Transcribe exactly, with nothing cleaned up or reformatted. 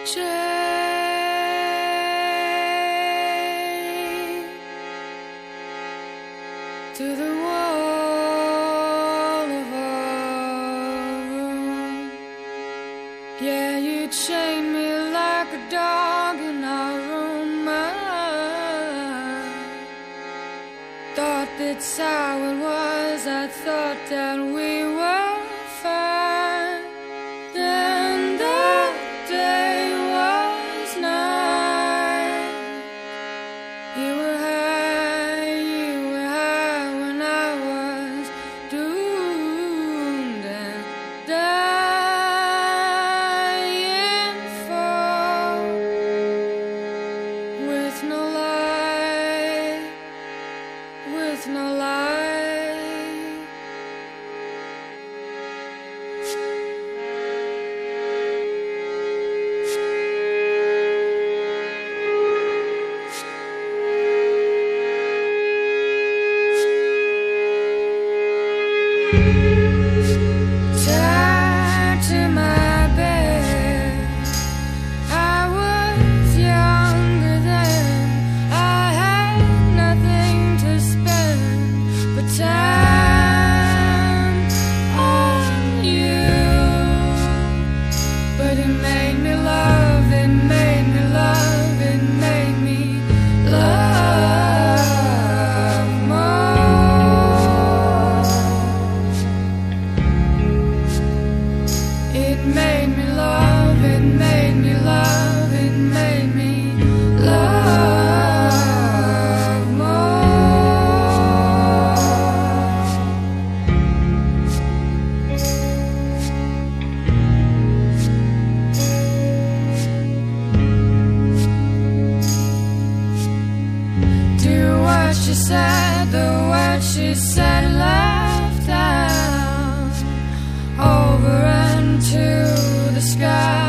to the wall of our room. Yeah, you chained me like a dog in our room. I thought that's how it was. I thought that we were fine. Then the day was night. You were high, you were high when I was doomed and dying for, with no light, with no light. Tied to my bed, I was younger then. I had nothing to spend but time on you. But it made me love, it made me love, it made me love more. It made me love, it made me love, it made me love more. Do what she said, the words she said, laughed down over and to the sky.